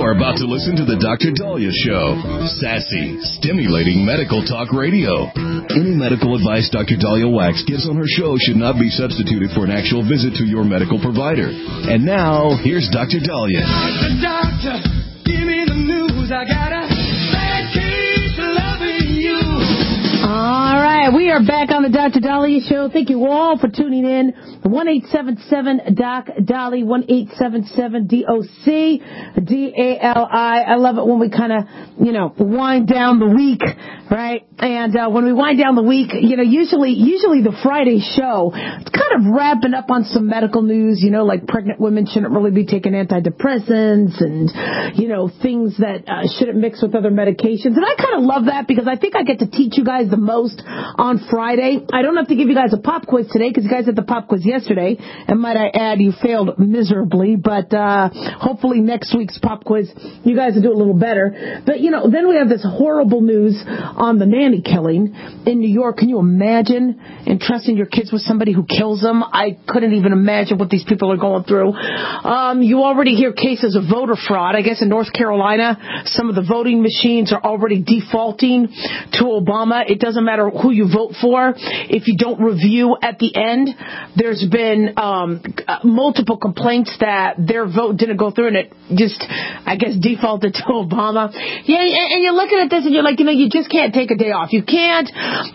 are about to listen to the Dr. Daliah Show. Sassy, stimulating medical talk radio. Any medical advice Dr. Daliah Wax gives on her show should not be substituted for an actual visit to your medical provider. And now, here's Dr. Daliah. Doctor, give me the news. I got a bad case of loving you. All right, we are back on the Dr. Daliah Show. Thank you all for tuning in. 1-877-DOC-DALI, 1-877-DOC-DALI. I love it when we kind of, wind down the week, right? And when we wind down the week, usually the Friday show, it's kind of wrapping up on some medical news, like pregnant women shouldn't really be taking antidepressants and, things that shouldn't mix with other medications. And I kind of love that because I think I get to teach you guys the most on Friday. I don't have to give you guys a pop quiz today because you guys had the pop quiz yesterday, and might I add, you failed miserably, but hopefully next week's pop quiz, you guys will do a little better. But, then we have this horrible news on the nanny killing in New York. Can you imagine entrusting your kids with somebody who kills them? I couldn't even imagine what these people are going through. You already hear cases of voter fraud. I guess in North Carolina, some of the voting machines are already defaulting to Obama. It doesn't matter who you vote for. If you don't review at the end, there's been multiple complaints that their vote didn't go through and it just, I guess, defaulted to Obama. Yeah, and you're looking at this and you're like, you just can't take a day off. You can't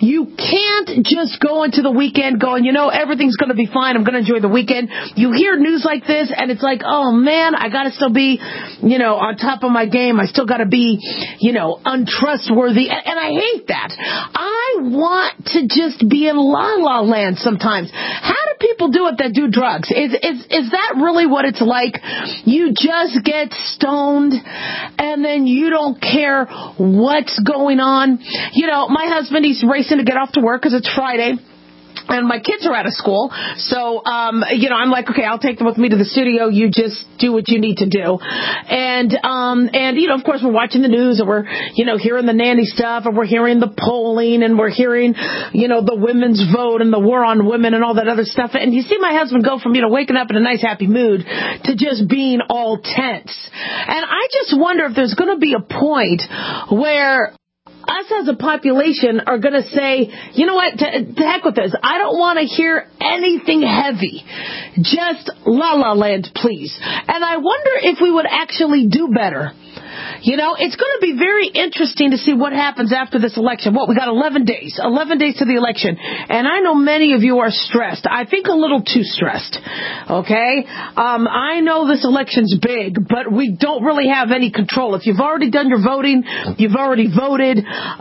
just go into the weekend going, everything's going to be fine. I'm going to enjoy the weekend. You hear news like this and it's like, oh man, I got to still be, on top of my game. I still got to be, untrustworthy. And I hate that. I want to just be in la la land sometimes. How do people do it that do drugs? Is that really what it's like? You just get stoned and then you don't care what's going on. My husband, he's racing to get off to work because it's Friday. And my kids are out of school, so, I'm like, okay, I'll take them with me to the studio. You just do what you need to do. And, of course, we're watching the news and we're, hearing the nanny stuff and we're hearing the polling and we're hearing, the women's vote and the war on women and all that other stuff. And you see my husband go from, waking up in a nice, happy mood to just being all tense. And I just wonder if there's going to be a point where us as a population are going to say, you know what, to heck with this. I don't want to hear anything heavy. Just la la land, please. And I wonder if we would actually do better. It's going to be very interesting to see what happens after this election. We got 11 days to the election. And I know many of you are stressed. I think a little too stressed. Okay? I know this election's big, but we don't really have any control. If you've already done your voting, you've already voted.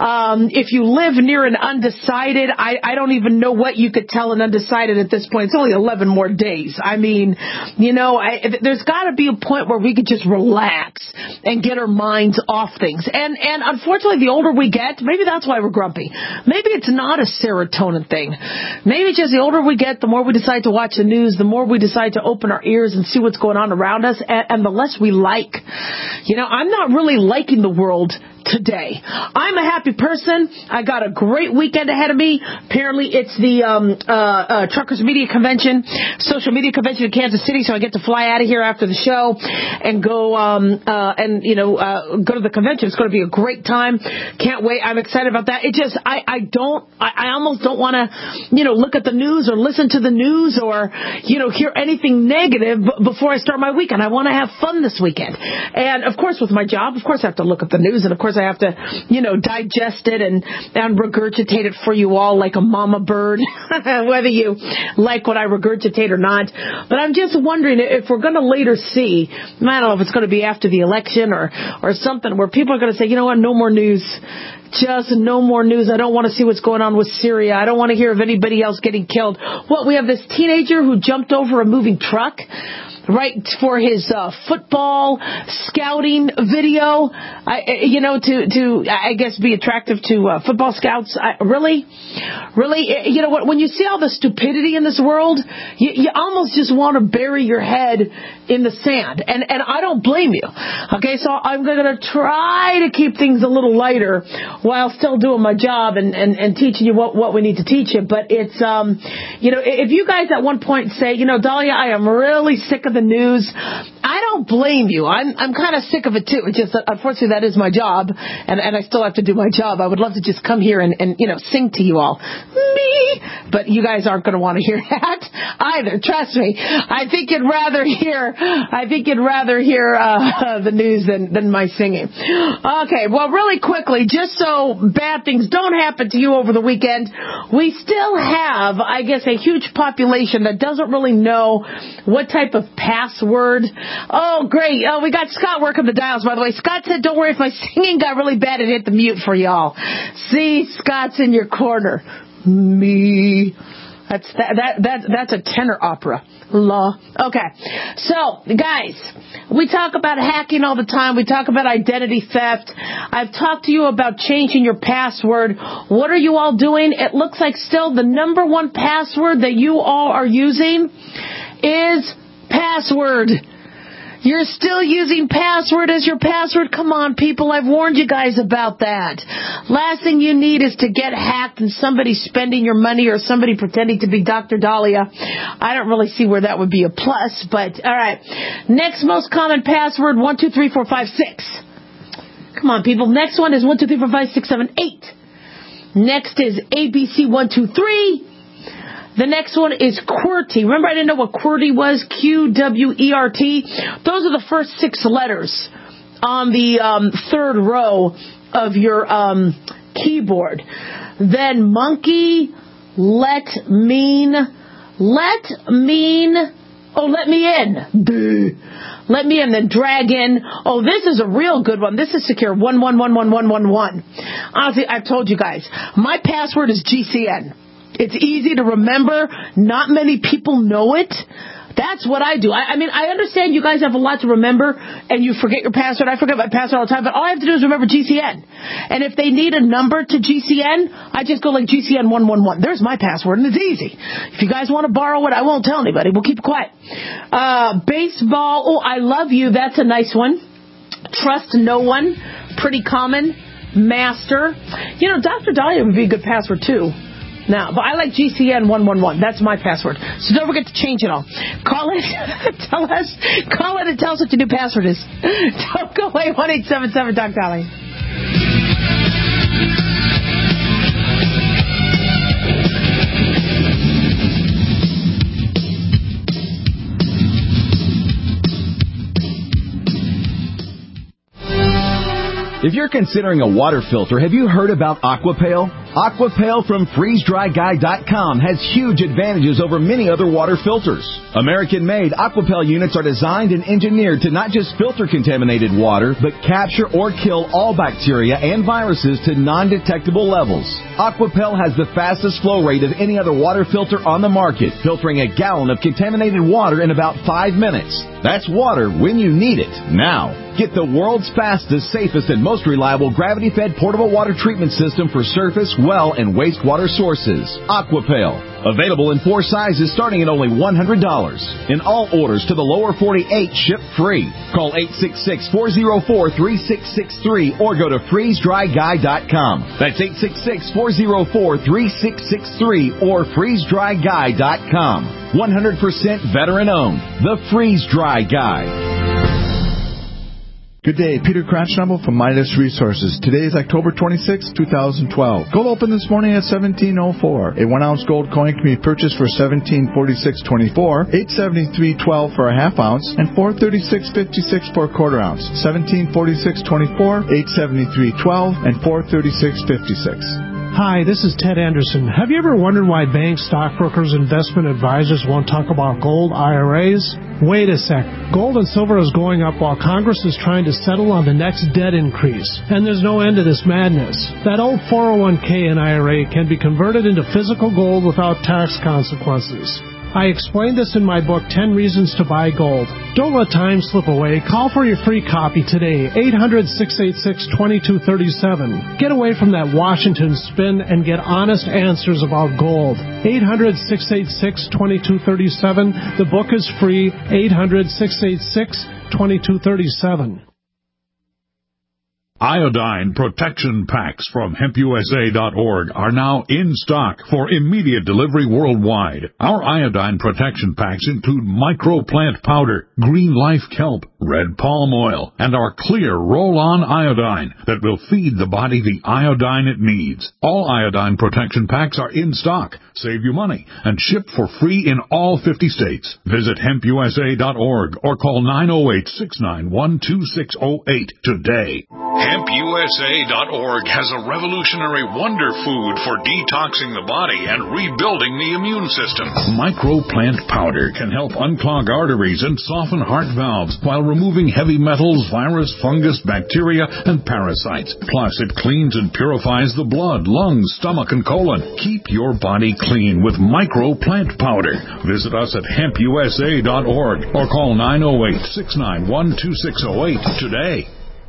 If you live near an undecided, I don't even know what you could tell an undecided at this point. It's only 11 more days. I mean, there's got to be a point where we could just relax and get our minds off things. And unfortunately, the older we get, maybe that's why we're grumpy. Maybe it's not a serotonin thing. Maybe just the older we get, the more we decide to watch the news, the more we decide to open our ears and see what's going on around us, and the less we like. I'm not really liking the world today. I'm a happy person. I got a great weekend ahead of me. Apparently, it's the Truckers Media Convention, social media convention in Kansas City, so I get to fly out of here after the show and go go to the convention. It's going to be a great time. Can't wait. I'm excited about that. It just, I almost don't want to, look at the news or listen to the news or, hear anything negative before I start my weekend. I want to have fun this weekend. And of course, with my job, of course I have to look at the news, and of course I have to, digest it and regurgitate it for you all like a mama bird, whether you like what I regurgitate or not. But I'm just wondering if we're going to later see, I don't know if it's going to be after the election or something where people are going to say, you know what, no more news. Just no more news. I don't want to see what's going on with Syria. I don't want to hear of anybody else getting killed. We have this teenager who jumped over a moving truck, right, for his football scouting video, I guess be attractive to football scouts. Really? When you see all the stupidity in this world, you almost just want to bury your head in the sand. And I don't blame you. Okay, so I'm going to try to keep things a little lighter while still doing my job and teaching you what we need to teach you. But it's, if you guys at one point say, Daliah, I am really sick of the news. I don't blame you. I'm kind of sick of it too. It's just that, unfortunately, that is my job, and I still have to do my job. I would love to just come here and sing to you all. Me, but you guys aren't going to want to hear that either. Trust me. I think you'd rather hear the news than my singing. Okay. Well, really quickly, just so bad things don't happen to you over the weekend, we still have, I guess, a huge population that doesn't really know what type of password. Oh, great. Oh, we got Scott working the dials, by the way. Scott said, don't worry, if my singing got really bad, it hit the mute for y'all. See, Scott's in your corner. Me. That's a tenor opera. La. Okay. So, guys, we talk about hacking all the time. We talk about identity theft. I've talked to you about changing your password. What are you all doing? It looks like still the number one password that you all are using is password. You're still using password as your password? Come on, people. I've warned you guys about that. Last thing you need is to get hacked and somebody spending your money or somebody pretending to be Dr. Dahlia. I don't really see where that would be a plus, but all right. Next most common password, 1, 2, 3, 4, 5, 6. Come on, people. Next one is 1, 2, 3, 4, 5, 6, 7, 8. Next is ABC 1, 2, 3. The next one is QWERTY. Remember, I didn't know what QWERTY was? QWERT. Those are the first 6 letters on the third row of your keyboard. Then monkey, let me in. Let me in, then drag in. Oh, this is a real good one. This is secure. 11111111. Honestly, I've told you guys, my password is GCN. It's easy to remember. Not many people know it. That's what I do. I mean, I understand you guys have a lot to remember, and you forget your password. I forget my password all the time, but all I have to do is remember GCN. And if they need a number to GCN, I just go like GCN 111. There's my password, and it's easy. If you guys want to borrow it, I won't tell anybody. We'll keep it quiet. Baseball. Oh, I love you. That's a nice one. Trust no one. Pretty common. Master. Dr. Dahlia would be a good password, too. Now, but I like GCN 111. That's my password. So don't forget to change it all. Call it and tell us what your new password is. Don't go away. 1-877-Doc-Dolly. If you're considering a water filter, have you heard about Aquapale? Aquapale from FreezeDryGuy.com has huge advantages over many other water filters. American-made Aquapale units are designed and engineered to not just filter contaminated water, but capture or kill all bacteria and viruses to non-detectable levels. Aquapale has the fastest flow rate of any other water filter on the market, filtering a gallon of contaminated water in about 5 minutes. That's water when you need it, now. Get the world's fastest, safest, and most reliable gravity-fed portable water treatment system for surface, well, and wastewater sources. Aquapale. Available in 4 sizes starting at only $100. In all orders to the lower 48, ship free. Call 866-404-3663 or go to FreezeDryGuy.com. That's 866-404-3663 or FreezeDryGuy.com. 100% veteran-owned. The Freeze Dry Guy. Good day, Peter Cratchnumble from Midas Resources. Today is October 26, 2012. Gold opened this morning at $17.04. A 1-ounce gold coin can be purchased for $17.4624, $873.12 for a half ounce, and $436.56 for a quarter ounce. $17.4624, $873.12, and $436.56. Hi, this is Ted Anderson. Have you ever wondered why banks, stockbrokers, investment advisors won't talk about gold IRAs? Wait a sec. Gold and silver is going up while Congress is trying to settle on the next debt increase. And there's no end to this madness. That old 401k and IRA can be converted into physical gold without tax consequences. I explained this in my book, 10 Reasons to Buy Gold. Don't let time slip away. Call for your free copy today, 800-686-2237. Get away from that Washington spin and get honest answers about gold. 800-686-2237. The book is free, 800-686-2237. Iodine protection packs from HempUSA.org are now in stock for immediate delivery worldwide. Our iodine protection packs include microplant powder, green life kelp, red palm oil, and our clear roll-on iodine that will feed the body the iodine it needs. All iodine protection packs are in stock, save you money, and shipped for free in all 50 states. Visit HempUSA.org or call 908-691-2608 today. HempUSA.org has a revolutionary wonder food for detoxing the body and rebuilding the immune system. Microplant powder can help unclog arteries and soften heart valves while removing heavy metals, virus, fungus, bacteria, and parasites. Plus, it cleans and purifies the blood, lungs, stomach, and colon. Keep your body clean with Microplant powder. Visit us at HempUSA.org or call 908-691-2608 today.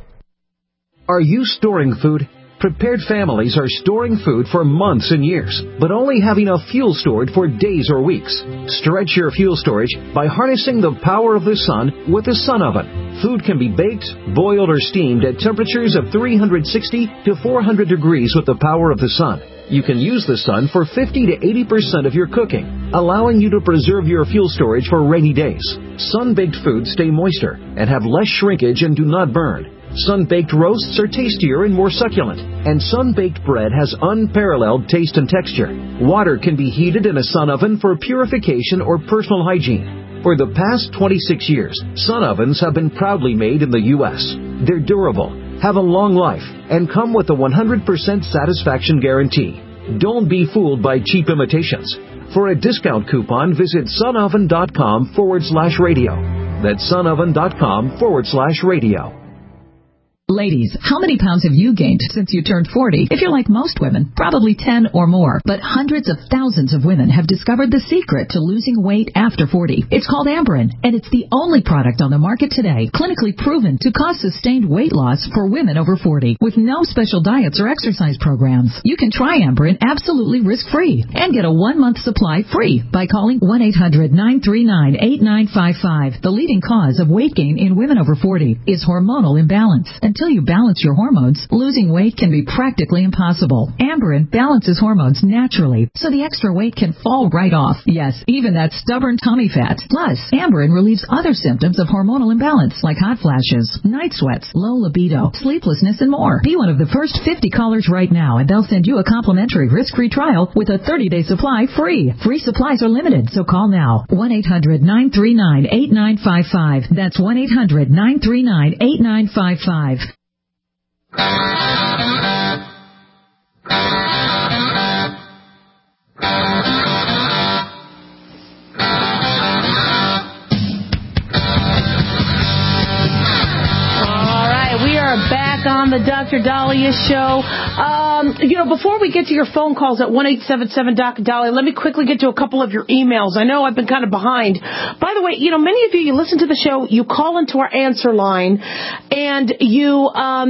Are you storing food? Prepared families are storing food for months and years, but only have enough fuel stored for days or weeks. Stretch your fuel storage by harnessing the power of the sun with the Sun Oven. Food can be baked, boiled, or steamed at temperatures of 360 to 400 degrees with the power of the sun. You can use the sun for 50 to 80% of your cooking, allowing you to preserve your fuel storage for rainy days. Sun-baked foods stay moister and have less shrinkage and do not burn. Sun-baked roasts are tastier and more succulent, and sun-baked bread has unparalleled taste and texture. Water can be heated in a sun oven for purification or personal hygiene. For the past 26 years, sun ovens have been proudly made in the U.S. They're durable, have a long life, and come with a 100% satisfaction guarantee. Don't be fooled by cheap imitations. For a discount coupon, visit sunoven.com/radio. That's sunoven.com/radio. Ladies, how many pounds have you gained since you turned 40? If you're like most women, probably 10 or more. But hundreds of thousands of women have discovered the secret to losing weight after 40. It's called Amberen, and it's the only product on the market today clinically proven to cause sustained weight loss for women over 40 with no special diets or exercise programs. You can try Amberen absolutely risk-free and get a 1-month supply free by calling 1-800-939-8955. The leading cause of weight gain in women over 40 is hormonal imbalance. Until you balance your hormones, losing weight can be practically impossible. Amberen balances hormones naturally, so the extra weight can fall right off. Yes, even that stubborn tummy fat. Plus, Amberen relieves other symptoms of hormonal imbalance, like hot flashes, night sweats, low libido, sleeplessness, and more. Be one of the first 50 callers right now, and they'll send you a complimentary risk-free trial with a 30-day supply free. Free supplies are limited, so call now. 1-800-939-8955. That's 1-800-939-8955. On the Dr. Daliah Show. Before we get to your phone calls at 1-877-Dr. let me quickly get to a couple of your emails. I know I've been kind of behind. By the way, many of you listen to the show, you call into our answer line, and you'll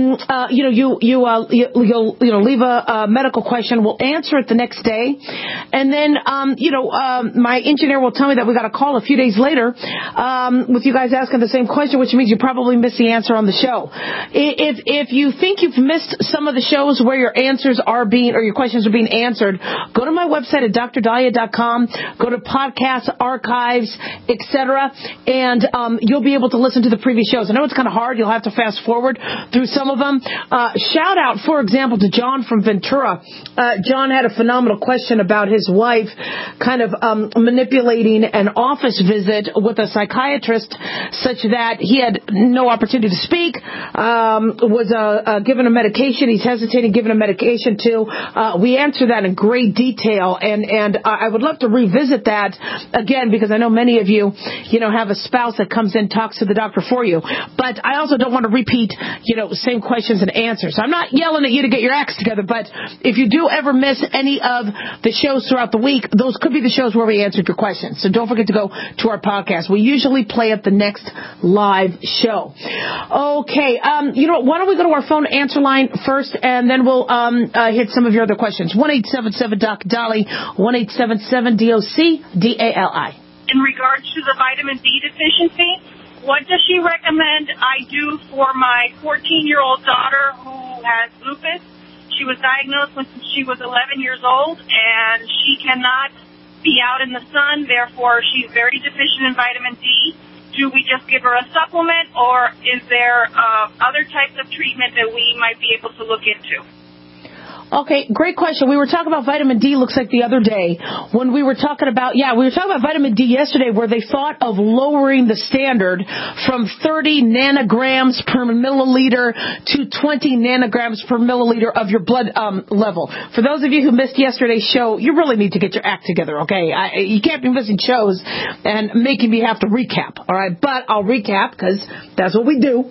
leave a medical question. We'll answer it the next day, and then my engineer will tell me that we got a call a few days later with you guys asking the same question, which means you probably missed the answer on the show. If you think you've missed some of the shows where your answers are being, or your questions are being answered, go to my website at drdaliah.com, go to podcasts, archives, etc., and you'll be able to listen to the previous shows. I know it's kind of hard. You'll have to fast forward through some of them. Shout out, for example, to John from Ventura. John had a phenomenal question about his wife kind of manipulating an office visit with a psychiatrist such that he had no opportunity to speak, was given a medication. He's hesitating giving a medication to. We answer that in great detail, and I would love to revisit that again because I know many of you, have a spouse that comes in, talks to the doctor for you. But I also don't want to repeat, same questions and answers. I'm not yelling at you to get your acts together, but if you do ever miss any of the shows throughout the week, those could be the shows where we answered your questions. So don't forget to go to our podcast. We usually play at the next live show. Okay, why don't we go to our phone answer line first, and then we'll hit some of your other questions. 1-877-Doc-Dali, 1-877-DOC-DALI. In regards to the vitamin D deficiency, what does she recommend I do for my 14-year-old daughter who has lupus? She was diagnosed when she was 11 years old, and she cannot be out in the sun. Therefore, she's very deficient in vitamin D. Do we just give her a supplement, or is there other types of treatment that we might be able to look into? Okay, great question. We were talking about vitamin D, looks like the other day, when we were talking about vitamin D yesterday, where they thought of lowering the standard from 30 nanograms per milliliter to 20 nanograms per milliliter of your blood level. For those of you who missed yesterday's show, you really need to get your act together, okay? You can't be missing shows and making me have to recap, all right? But I'll recap because that's what we do.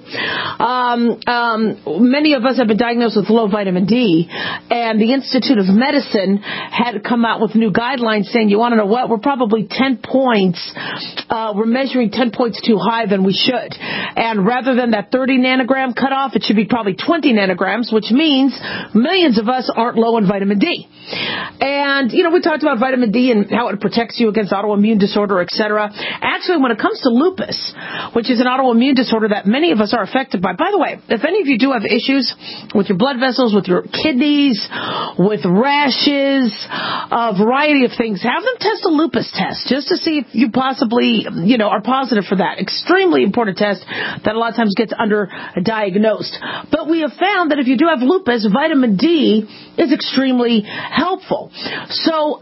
Many of us have been diagnosed with low vitamin D. And the Institute of Medicine had come out with new guidelines saying, you want to know what? We're probably 10 points. We're measuring 10 points too high than we should. And rather than that 30 nanogram cutoff, it should be probably 20 nanograms, which means millions of us aren't low in vitamin D. And, we talked about vitamin D and how it protects you against autoimmune disorder, etc. Actually, when it comes to lupus, which is an autoimmune disorder that many of us are affected by the way, if any of you do have issues with your blood vessels, with your kidneys, with rashes, a variety of things, have them test a lupus test just to see if you possibly, are positive for that. Extremely important test that a lot of times gets underdiagnosed. But we have found that if you do have lupus, vitamin D is extremely helpful. So,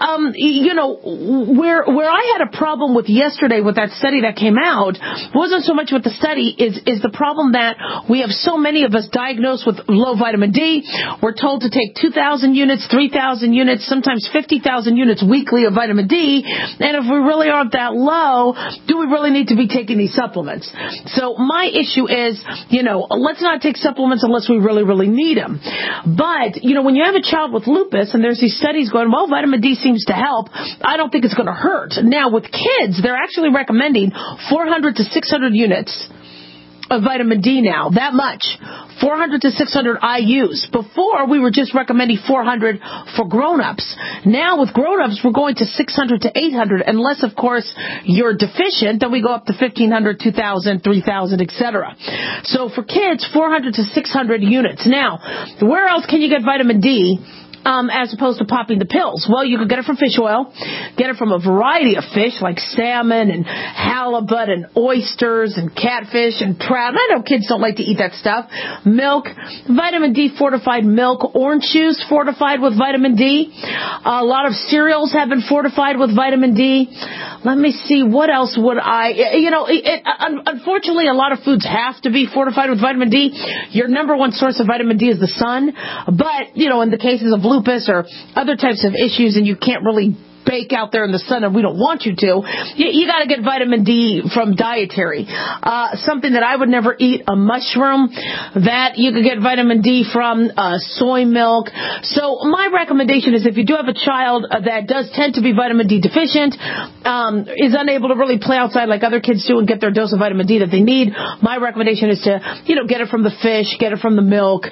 where I had a problem with yesterday with that study that came out wasn't so much with the study, is the problem that we have so many of us diagnosed with low vitamin D. We're told to take 2,000 units, 3,000 units, sometimes 50,000 units weekly of vitamin D. And if we really aren't that low, do we really need to be taking these supplements? So my issue is, let's not take supplements unless we really, really need them. But, when you have a child with lupus and there's these studies going, well, vitamin D seems to help, I don't think it's going to hurt. Now, with kids, they're actually recommending 400 to 600 units of vitamin D now, that much. 400 to 600 IUs. Before, we were just recommending 400 for grown-ups. Now, with grown-ups, we're going to 600 to 800. Unless, of course, you're deficient, then we go up to 1,500, 2,000, 3,000, etc. So for kids, 400 to 600 units. Now, where else can you get vitamin D? As opposed to popping the pills? Well, you can get it from fish oil, get it from a variety of fish like salmon and halibut and oysters and catfish and trout. I know kids don't like to eat that stuff. Milk, vitamin D fortified milk, orange juice fortified with vitamin D. A lot of cereals have been fortified with vitamin D. Let me see, what else would unfortunately, a lot of foods have to be fortified with vitamin D. Your number one source of vitamin D is the sun. But, in the cases of lupus or other types of issues, and you can't really bake out there in the sun, and we don't want you to, you got to get vitamin D from dietary. Something that I would never eat, a mushroom, that you could get vitamin D from, soy milk. So my recommendation is if you do have a child that does tend to be vitamin D deficient, is unable to really play outside like other kids do and get their dose of vitamin D that they need, my recommendation is to, get it from the fish, get it from the milk,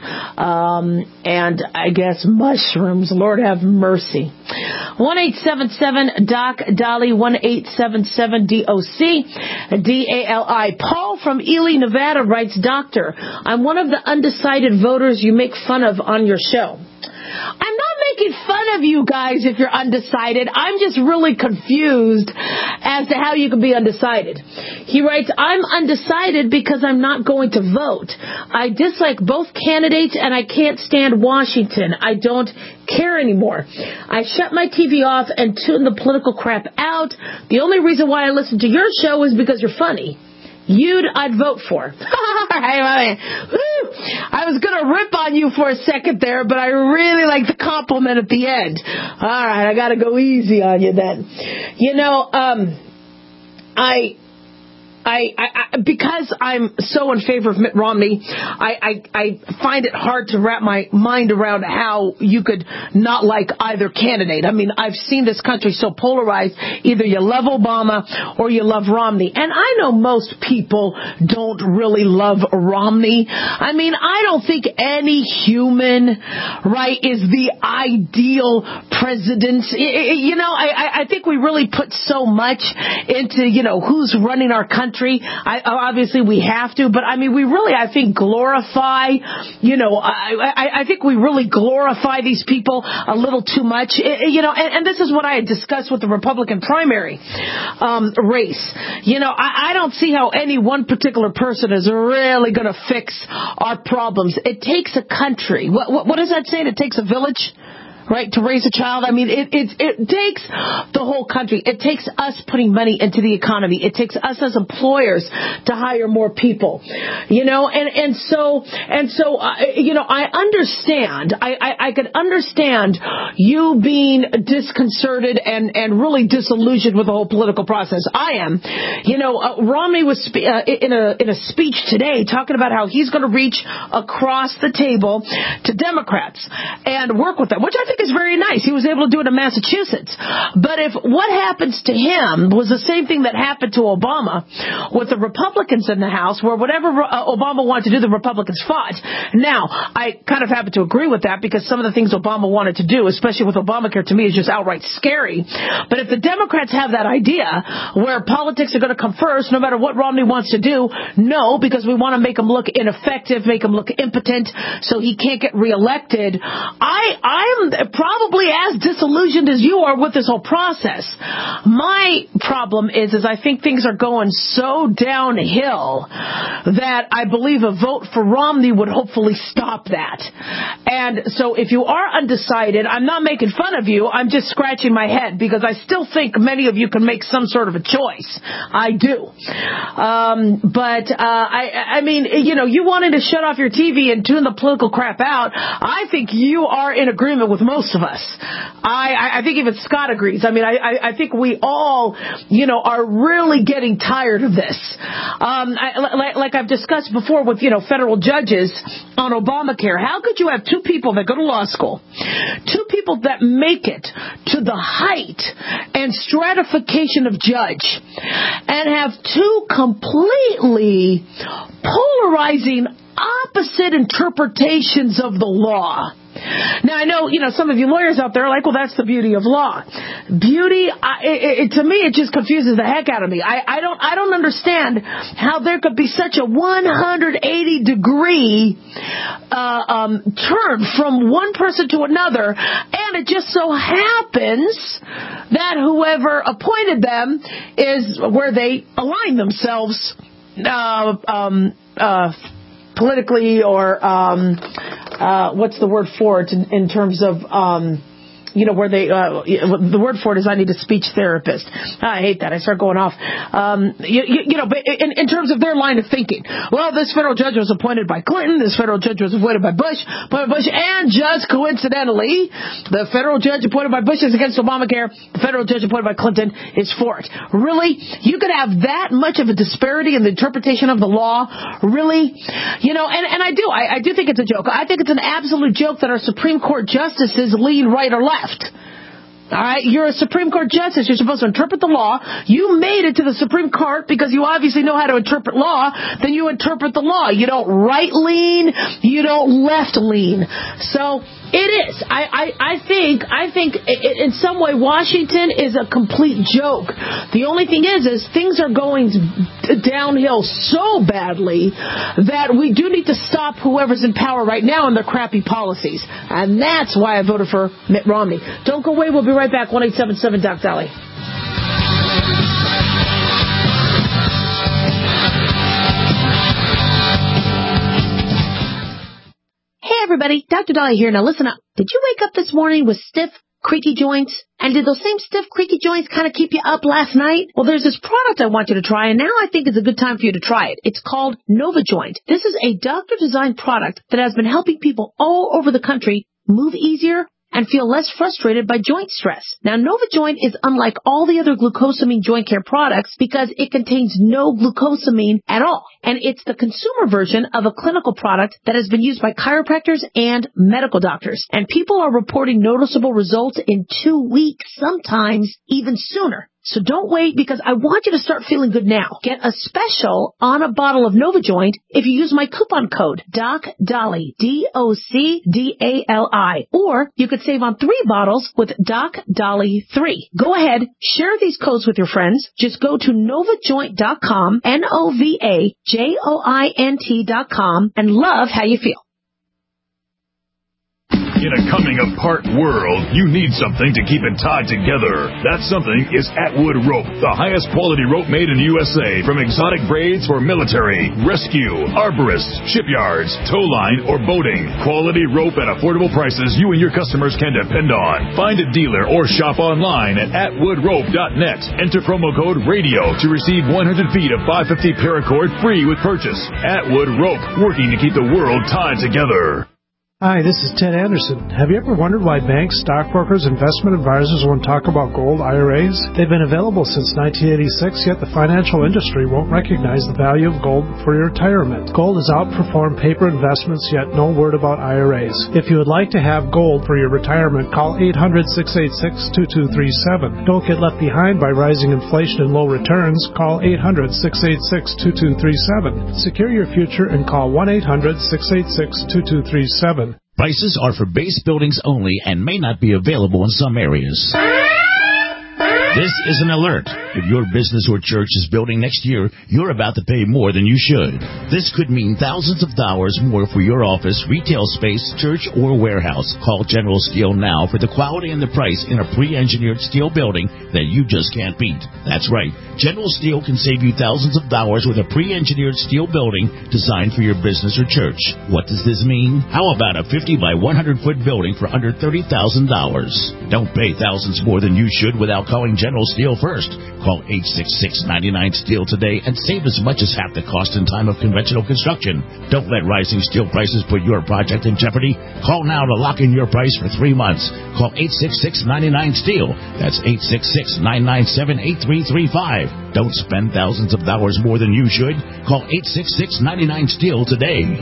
and I guess mushrooms. Lord have mercy. 1-877-DOC-DALI, 1-877-DOC-DALI. Paul from Ely, Nevada writes, Doctor, I'm one of the undecided voters you make fun of on your show. I'm not making fun of you guys if you're undecided. I'm just really confused as to how you can be undecided. He writes, I'm undecided because I'm not going to vote. I dislike both candidates and I can't stand Washington. I don't care anymore. I shut my TV off and tune the political crap out. The only reason why I listen to your show is because you're funny. I'd vote for. I was going to rip on you for a second there, but I really like the compliment at the end. All right, I got to go easy on you then. Because I'm so in favor of Mitt Romney, I find it hard to wrap my mind around how you could not like either candidate. I mean, I've seen this country so polarized. Either you love Obama or you love Romney. And I know most people don't really love Romney. I mean, I don't think any human, right, is the ideal president. I think we really put so much into, who's running our country country. Obviously we have to, but I mean, we really, I think, glorify, I think we really glorify these people a little too much, and this is what I had discussed with the Republican primary race. I don't see how any one particular person is really going to fix our problems. It takes a country. What does that say? It takes a village, right, to raise a child. I mean, it takes the whole country. It takes us putting money into the economy. It takes us as employers to hire more people, and so I understand. I could understand you being disconcerted and really disillusioned with the whole political process. I am. Romney was in a speech today talking about how he's going to reach across the table to Democrats and work with them, which I think is very nice. He was able to do it in Massachusetts. But if what happens to him was the same thing that happened to Obama with the Republicans in the House, where whatever Obama wanted to do, the Republicans fought. Now, I kind of happen to agree with that because some of the things Obama wanted to do, especially with Obamacare, to me is just outright scary. But if the Democrats have that idea where politics are going to come first, no matter what Romney wants to do, no, because we want to make him look ineffective, make him look impotent, so he can't get reelected. I am probably as disillusioned as you are with this whole process. My problem is I think things are going so downhill that I believe a vote for Romney would hopefully stop that. And so if you are undecided, I'm not making fun of you. I'm just scratching my head because I still think many of you can make some sort of a choice. I do. I mean, you wanted to shut off your TV and tune the political crap out. I think you are in agreement with most of us. I think even Scott agrees. I mean, I think we all, are really getting tired of this. Like I've discussed before with, federal judges on Obamacare. How could you have two people that go to law school, two people that make it to the height and stratification of judge, and have two completely polarizing opposite interpretations of the law? Now, I know, some of you lawyers out there are like, well, that's the beauty of law. Beauty, to me, it just confuses the heck out of me. I don't understand how there could be such a 180-degree turn from one person to another, and it just so happens that whoever appointed them is where they align themselves politically, or what's the word for it in terms of where they, the word for it is I need a speech therapist. I hate that. I start going off. But in terms of their line of thinking. Well, this federal judge was appointed by Clinton. This federal judge was appointed by Bush. And just coincidentally, the federal judge appointed by Bush is against Obamacare. The federal judge appointed by Clinton is for it. Really? You could have that much of a disparity in the interpretation of the law? Really? And I do think it's a joke. I think it's an absolute joke that our Supreme Court justices lean right or left. All right, you're a Supreme Court justice. You're supposed to interpret the law. You made it to the Supreme Court because you obviously know how to interpret law. Then you interpret the law. You don't right lean. You don't left lean. So it is. I think in some way Washington is a complete joke. The only thing is things are going downhill so badly that we do need to stop whoever's in power right now and their crappy policies. And that's why I voted for Mitt Romney. Don't go away. We'll be right back. 1-877 Doc Valley. Hey everybody, Dr. Dahlia here. Now listen up. Did you wake up this morning with stiff, creaky joints? And did those same stiff, creaky joints kind of keep you up last night? Well, there's this product I want you to try, and now I think it's a good time for you to try it. It's called NovaJoint. This is a doctor-designed product that has been helping people all over the country move easier and feel less frustrated by joint stress. Now, NovaJoint is unlike all the other glucosamine joint care products because it contains no glucosamine at all. And it's the consumer version of a clinical product that has been used by chiropractors and medical doctors. And people are reporting noticeable results in 2 weeks, sometimes even sooner. So don't wait, because I want you to start feeling good now. Get a special on a bottle of NovaJoint if you use my coupon code DocDali, DocDali. Or you could save on 3 bottles with DocDali3. Go ahead, share these codes with your friends. Just go to NovaJoint.com, NovaJoint.com, and love how you feel. In a coming-apart world, you need something to keep it tied together. That something is Atwood Rope, the highest quality rope made in the USA, from exotic braids for military, rescue, arborists, shipyards, tow line, or boating. Quality rope at affordable prices you and your customers can depend on. Find a dealer or shop online at atwoodrope.net. Enter promo code RADIO to receive 100 feet of 550 paracord free with purchase. Atwood Rope, working to keep the world tied together. Hi, this is Ted Anderson. Have you ever wondered why banks, stockbrokers, investment advisors won't talk about gold IRAs? They've been available since 1986, yet the financial industry won't recognize the value of gold for your retirement. Gold has outperformed paper investments, yet no word about IRAs. If you would like to have gold for your retirement, call 800-686-2237. Don't get left behind by rising inflation and low returns. Call 800-686-2237. Secure your future and call 1-800-686-2237. Prices are for base buildings only and may not be available in some areas. This is an alert. If your business or church is building next year, you're about to pay more than you should. This could mean thousands of dollars more for your office, retail space, church, or warehouse. Call General Steel now for the quality and the price in a pre-engineered steel building that you just can't beat. That's right. General Steel can save you thousands of dollars with a pre-engineered steel building designed for your business or church. What does this mean? How about a 50 by 100 foot building for under $30,000? Don't pay thousands more than you should without calling General Steel first. Call 866-99-STEEL today and save as much as half the cost in time of conventional construction. Don't let rising steel prices put your project in jeopardy. Call now to lock in your price for 3 months. Call 866-99-STEEL. That's 866-997-8335. Don't spend thousands of dollars more than you should. Call 866-99-STEEL today.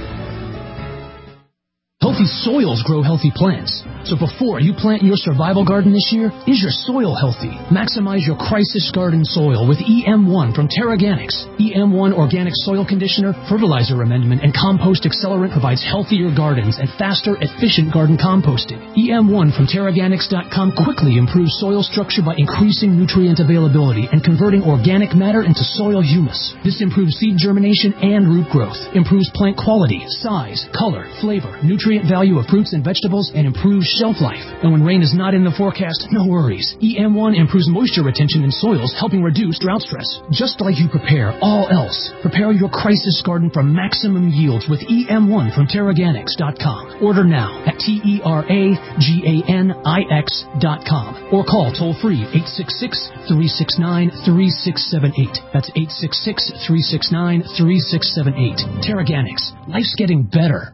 Healthy soils grow healthy plants. So before you plant your survival garden this year, is your soil healthy? Maximize your crisis garden soil with EM1 from TerraGanix. EM1 Organic Soil Conditioner, Fertilizer Amendment, and Compost Accelerant provides healthier gardens and faster, efficient garden composting. EM1 from TerraGanix.com quickly improves soil structure by increasing nutrient availability and converting organic matter into soil humus. This improves seed germination and root growth, improves plant quality, size, color, flavor, nutrient value of fruits and vegetables, and improves shelf life. And when rain is not in the forecast, no worries. EM1 improves moisture retention in soils, helping reduce drought stress. Just like you prepare all else, prepare your crisis garden for maximum yields with EM1 from TerraGanix.com. Order now at TerraGanix.com or call toll-free 866-369-3678. That's 866-369-3678. TerraGanix. Life's getting better.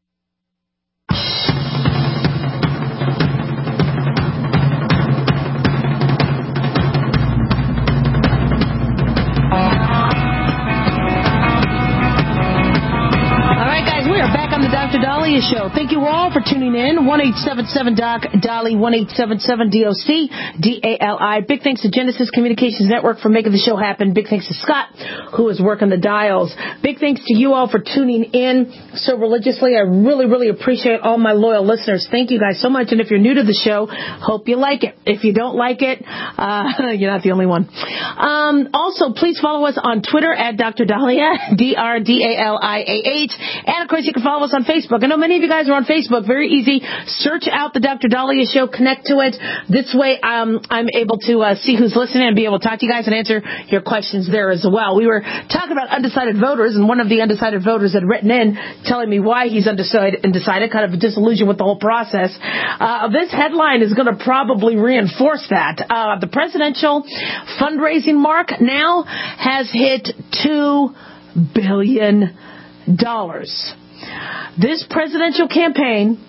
Dr. Dahlia Show. Thank you all for tuning in. 1-877-DOC-DALI, 1-877-DOC-DALI. Big thanks to Genesis Communications Network for making the show happen. Big thanks to Scott, who is working the dials. Big thanks to you all for tuning in so religiously. I really, really appreciate all my loyal listeners. Thank you guys so much. And if you're new to the show, hope you like it. If you don't like it, you're not the only one. Also, please follow us on Twitter at Dr. Dahlia, DRDALIAH. And, of course, you can follow us on Facebook. I know many of you guys are on Facebook. Very easy. Search out the Dr. Dahlia Show. Connect to it. This way, I'm able to see who's listening and be able to talk to you guys and answer your questions there as well. We were talking about undecided voters, and one of the undecided voters had written in telling me why he's undecided, kind of disillusioned with the whole process. This headline is going to probably reinforce that. The presidential fundraising mark now has hit $2 billion. This presidential campaign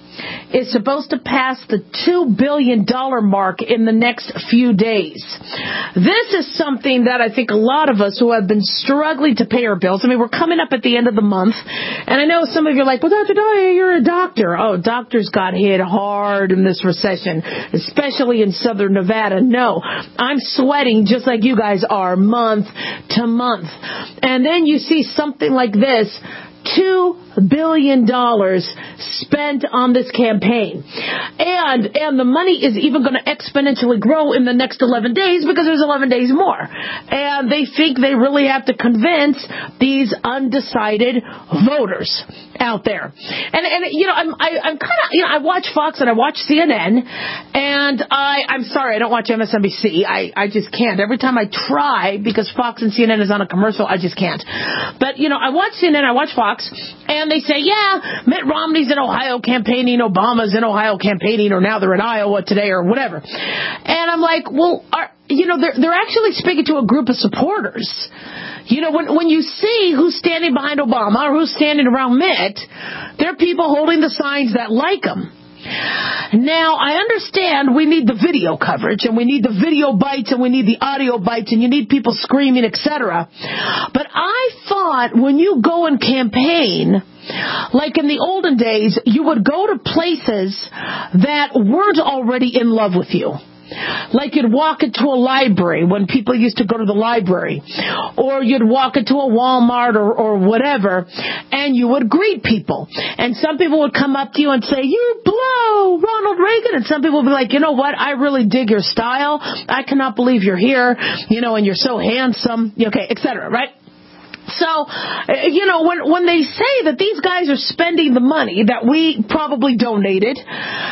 is supposed to pass the $2 billion mark in the next few days. This is something that I think a lot of us who have been struggling to pay our bills, I mean, we're coming up at the end of the month, and I know some of you are like, well, Dr. Dahlia, you're a doctor. Oh, doctors got hit hard in this recession, especially in southern Nevada. No, I'm sweating just like you guys are month to month. And then you see something like this, $2 billion spent on this campaign. And the money is even going to exponentially grow in the next 11 days because there's 11 days more. And they think they really have to convince these undecided voters out there. And you know, I'm kind of, you know, I watch Fox and I watch CNN, and I'm sorry, I don't watch MSNBC. I just can't. Every time I try, because Fox and CNN is on a commercial, I just can't. But, you know, I watch CNN, I watch Fox, and they say, yeah, Mitt Romney's in Ohio campaigning, Obama's in Ohio campaigning, or now they're in Iowa today, or whatever. And I'm like, well, you know, they're actually speaking to a group of supporters. You know, when you see who's standing behind Obama or who's standing around Mitt, they're people holding the signs that like him. Now, I understand we need the video coverage, and we need the video bites, and we need the audio bites, and you need people screaming, etc. But I thought when you go and campaign, like in the olden days, you would go to places that weren't already in love with you. Like you'd walk into a library when people used to go to the library, or you'd walk into a Walmart or whatever, and you would greet people. And some people would come up to you and say, you blow, Ronald Reagan. And some people would be like, you know what, I really dig your style. I cannot believe you're here, you know, and you're so handsome, okay, etc., right? So, you know, when they say that these guys are spending the money that we probably donated,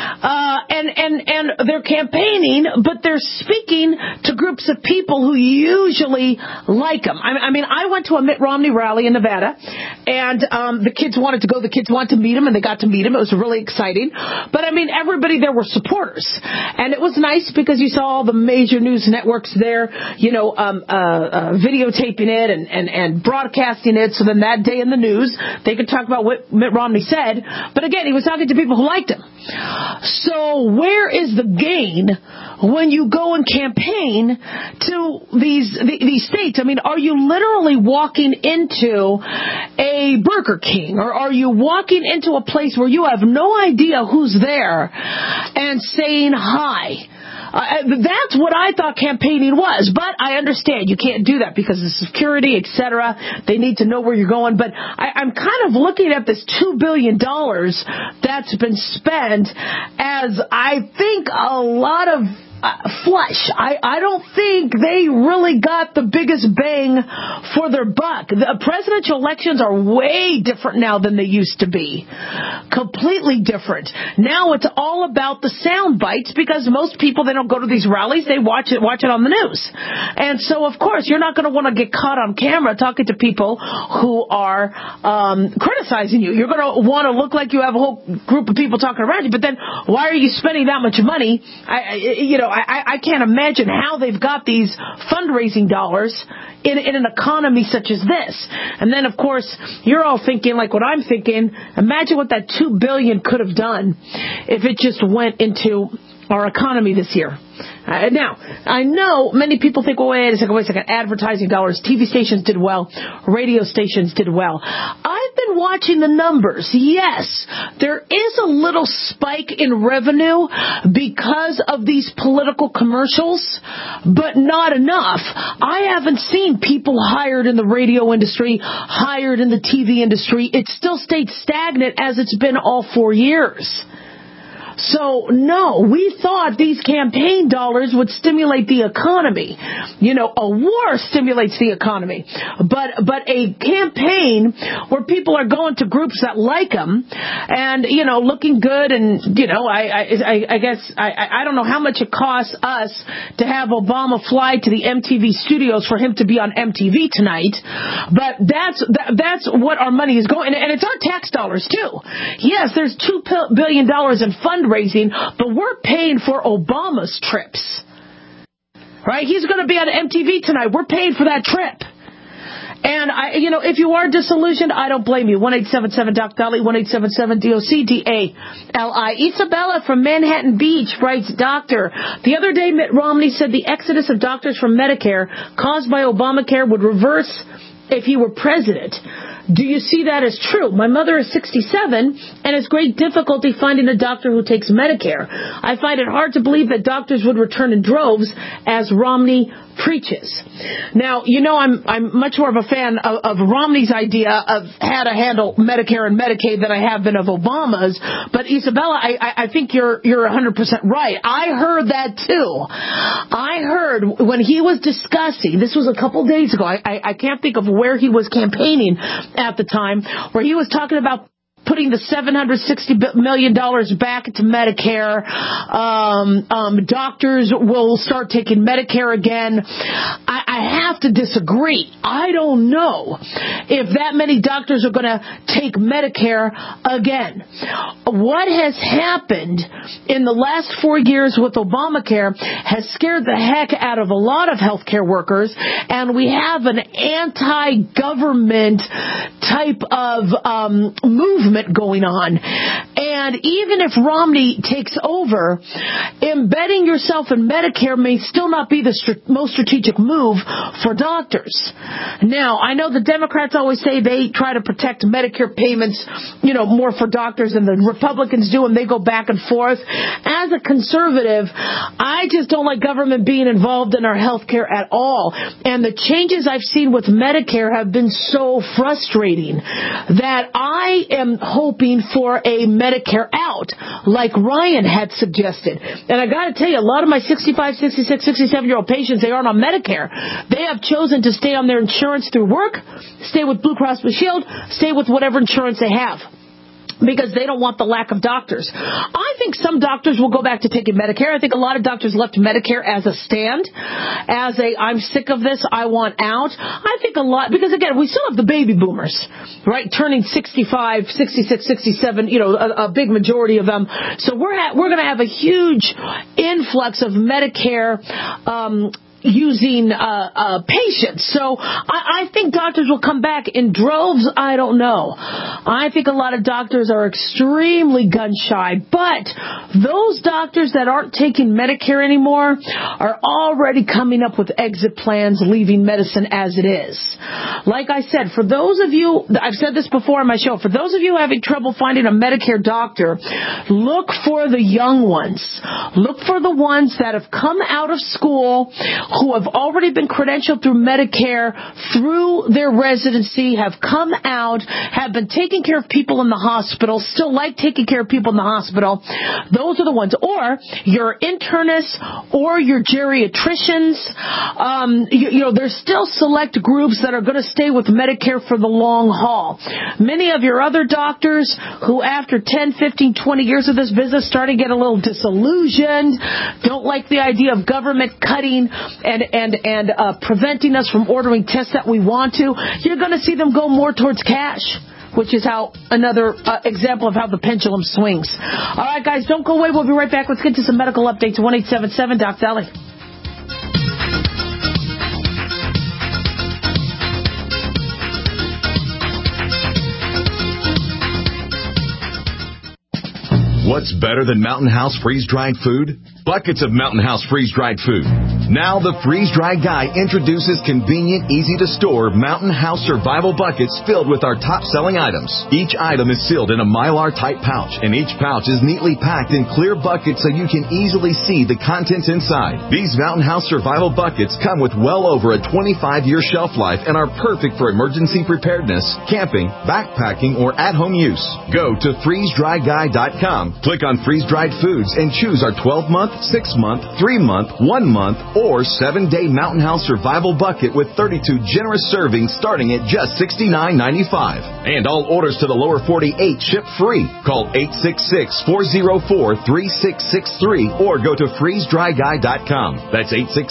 and they're campaigning, but they're speaking to groups of people who usually like them. I mean, I went to a Mitt Romney rally in Nevada, and the kids wanted to go. The kids wanted to meet him, and they got to meet him. It was really exciting. But, I mean, everybody there were supporters. And it was nice because you saw all the major news networks there, you know, videotaping it and broadcasting it, so then that day in the news, they could talk about what Mitt Romney said. But again, he was talking to people who liked him. So where is the gain when you go and campaign to these states? I mean, are you literally walking into a Burger King, or are you walking into a place where you have no idea who's there and saying hi? That's what I thought campaigning was, but I understand you can't do that because of security, etc. They need to know where you're going. But I'm kind of looking at this $2 billion that's been spent as, I think, a lot of flush. I don't think they really got the biggest bang for their buck. The presidential elections are way different now than they used to be. Completely different. Now it's all about the sound bites, because most people, they don't go to these rallies, they watch it on the news. And so, of course, you're not going to want to get caught on camera talking to people who are criticizing you. You're going to want to look like you have a whole group of people talking around you, but then why are you spending that much money? I can't imagine how they've got these fundraising dollars in an economy such as this. And then, of course, you're all thinking like what I'm thinking. Imagine what that $2 billion could have done if it just went into our economy this year. Now, I know many people think, well, wait a second, advertising dollars, TV stations did well, radio stations did well. I've been watching the numbers. Yes, there is a little spike in revenue because of these political commercials, but not enough. I haven't seen people hired in the radio industry, hired in the TV industry. It still stayed stagnant as it's been all 4 years. So, no, we thought these campaign dollars would stimulate the economy. You know, a war stimulates the economy. But a campaign where people are going to groups that like them and, you know, looking good, and, you know, I guess, I don't know how much it costs us to have Obama fly to the MTV studios for him to be on MTV tonight, but that's what our money is going, and it's our tax dollars, too. Yes, there's $2 billion in fundraising, but we're paying for Obama's trips. Right? He's going to be on MTV tonight. We're paying for that trip. And if you are disillusioned, I don't blame you. 1-877-DOC-DALI, 1-877-DOC-DALI. Isabella from Manhattan Beach writes, Doctor, the other day Mitt Romney said the exodus of doctors from Medicare caused by Obamacare would reverse if he were president. Do you see that as true? My mother is 67 and has great difficulty finding a doctor who takes Medicare. I find it hard to believe that doctors would return in droves as Romney preaches. Now, I'm much more of a fan of Romney's idea of how to handle Medicare and Medicaid than I have been of Obama's. But Isabella, I think you're 100% right. I heard that too. I heard when he was discussing, this was a couple days ago, I can't think of where he was campaigning at the time, where he was talking about putting the $760 million back into Medicare. Doctors will start taking Medicare again. I have to disagree. I don't know if that many doctors are going to take Medicare again. What has happened in the last 4 years with Obamacare has scared the heck out of a lot of healthcare workers, and we have an anti-government type of movement going on. And even if Romney takes over, embedding yourself in Medicare may still not be the most strategic move for doctors. Now, I know the Democrats always say they try to protect Medicare payments, more for doctors than the Republicans do, and they go back and forth. As a conservative, I just don't like government being involved in our health care at all. And the changes I've seen with Medicare have been so frustrating that I am hoping for a Medicare out, like Ryan had suggested. And I got to tell you, a lot of my 65, 66, 67-year-old patients, they aren't on Medicare. They have chosen to stay on their insurance through work, stay with Blue Cross Blue Shield, stay with whatever insurance they have, because they don't want the lack of doctors. I think some doctors will go back to taking Medicare. I think a lot of doctors left Medicare as a stand, as a I'm sick of this, I want out. I think a lot, because again, we still have the baby boomers, right, turning 65, 66, 67, a big majority of them. So we're going to have a huge influx of Medicare using patients. So I think doctors will come back in droves. I don't know. I think a lot of doctors are extremely gun shy, but those doctors that aren't taking Medicare anymore are already coming up with exit plans, leaving medicine as it is. Like I said, for those of you, I've said this before on my show, for those of you having trouble finding a Medicare doctor, look for the young ones. Look for the ones that have come out of school, who have already been credentialed through Medicare, through their residency, have come out, have been taking care of people in the hospital, still like taking care of people in the hospital. Those are the ones. Or your internists or your geriatricians. There's still select groups that are going to stay with Medicare for the long haul. Many of your other doctors who after 10, 15, 20 years of this business starting to get a little disillusioned, don't like the idea of government cutting and preventing us from ordering tests that we want to, you're going to see them go more towards cash, which is how another example of how the pendulum swings. All right, guys, don't go away. We'll be right back. Let's get to some medical updates. 1-877-DOC-DALI. What's better than Mountain House freeze-dried food? Buckets of Mountain House freeze-dried food. Now the freeze-dried guy introduces convenient, easy-to-store Mountain House survival buckets filled with our top-selling items. Each item is sealed in a Mylar-type pouch, and each pouch is neatly packed in clear buckets so you can easily see the contents inside. These Mountain House survival buckets come with well over a 25-year shelf life and are perfect for emergency preparedness, camping, backpacking, or at-home use. Go to freezedryguy.com, click on freeze-dried foods, and choose our 12-month, 6-month, 3-month, 1-month, or 7-day Mountain House survival bucket with 32 generous servings starting at just $69.95. And all orders to the lower 48 ship free. Call 866-404-3663 or go to freezedryguy.com. That's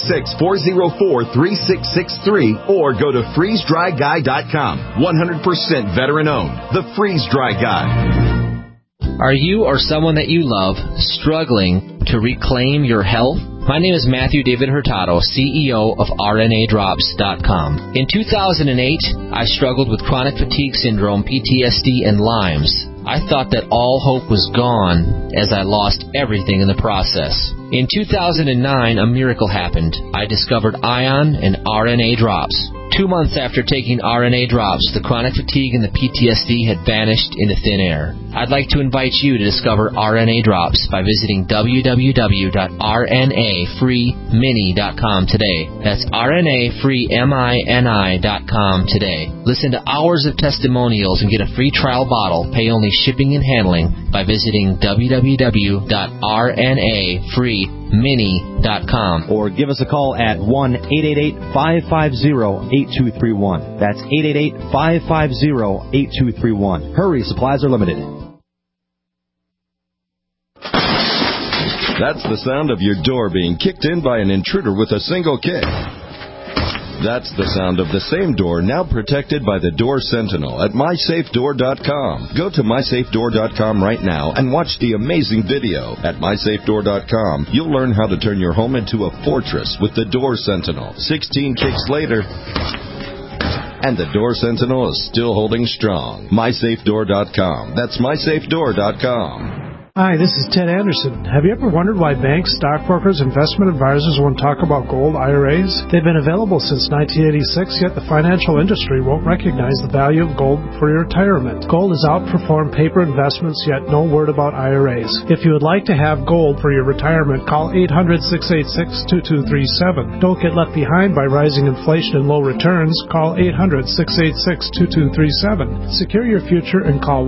866-404-3663 or go to freezedryguy.com. 100% veteran owned. The Freeze Dry Guy. Are you or someone that you love struggling to reclaim your health? My name is Matthew David Hurtado, CEO of RNAdrops.com. In 2008, I struggled with chronic fatigue syndrome, PTSD, and Lyme's. I thought that all hope was gone as I lost everything in the process. In 2009, a miracle happened. I discovered ION and RNA Drops. 2 months after taking RNA Drops, the chronic fatigue and the PTSD had vanished into thin air. I'd like to invite you to discover RNA Drops by visiting www.rnafreemini.com today. That's rnafreemini.com today. Listen to hours of testimonials and get a free trial bottle. Pay only shipping and handling by visiting www.rnafreemini.com. Or give us a call at 1-888-550-8231. That's 888-550-8231. Hurry, supplies are limited. That's the sound of your door being kicked in by an intruder with a single kick. That's the sound of the same door now protected by the Door Sentinel at MySafeDoor.com. Go to MySafeDoor.com right now and watch the amazing video. At MySafeDoor.com, you'll learn how to turn your home into a fortress with the Door Sentinel. 16 kicks later, and the Door Sentinel is still holding strong. MySafeDoor.com. That's MySafeDoor.com. Hi, this is Ted Anderson. Have you ever wondered why banks, stockbrokers, investment advisors won't talk about gold IRAs? They've been available since 1986, yet the financial industry won't recognize the value of gold for your retirement. Gold has outperformed paper investments, yet no word about IRAs. If you would like to have gold for your retirement, call 800-686-2237. Don't get left behind by rising inflation and low returns. Call 800-686-2237. Secure your future and call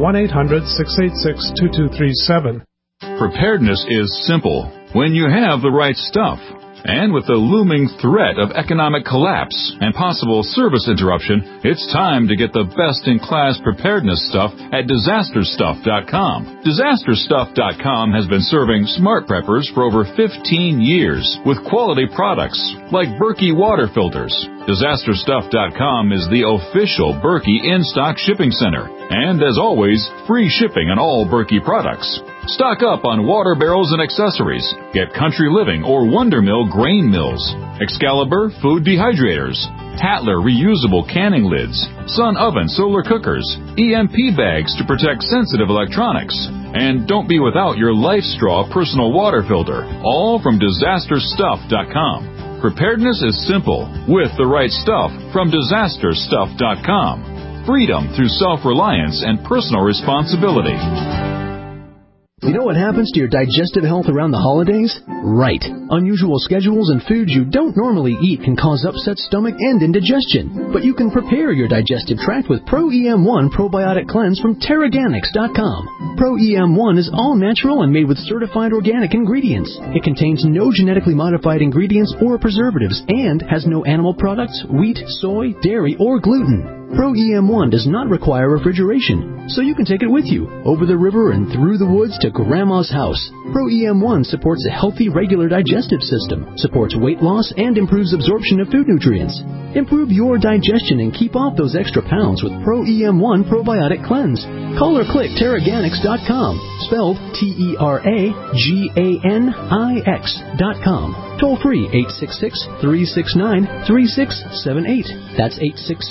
1-800-686-2237. Preparedness is simple when you have the right stuff. And with the looming threat of economic collapse and possible service interruption, it's time to get the best-in-class preparedness stuff at DisasterStuff.com. DisasterStuff.com has been serving smart preppers for over 15 years with quality products like Berkey water filters. DisasterStuff.com is the official Berkey in-stock shipping center. And as always, free shipping on all Berkey products. Stock up on water barrels and accessories. Get Country Living or Wondermill grain mills, Excalibur food dehydrators, Tatler reusable canning lids, Sun Oven solar cookers, EMP bags to protect sensitive electronics. And don't be without your Life Straw personal water filter, all from DisasterStuff.com. Preparedness is simple with the right stuff from DisasterStuff.com. Freedom through self-reliance and personal responsibility. You know what happens to your digestive health around the holidays? Right. Unusual schedules and foods you don't normally eat can cause upset stomach and indigestion. But you can prepare your digestive tract with Pro-EM1 Probiotic Cleanse from Teraganix.com. Pro-EM1 is all natural and made with certified organic ingredients. It contains no genetically modified ingredients or preservatives and has no animal products, wheat, soy, dairy, or gluten. Pro-EM1 does not require refrigeration, so you can take it with you, over the river and through the woods to Grandma's house. Pro-EM1 supports a healthy, regular digestive system, supports weight loss, and improves absorption of food nutrients. Improve your digestion and keep off those extra pounds with Pro-EM1 Probiotic Cleanse. Call or click Teraganix.com, spelled Teraganix.com. Toll free 866-369-3678. That's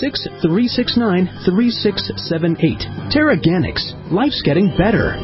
866-369-3678. Teraganix. Life's getting better.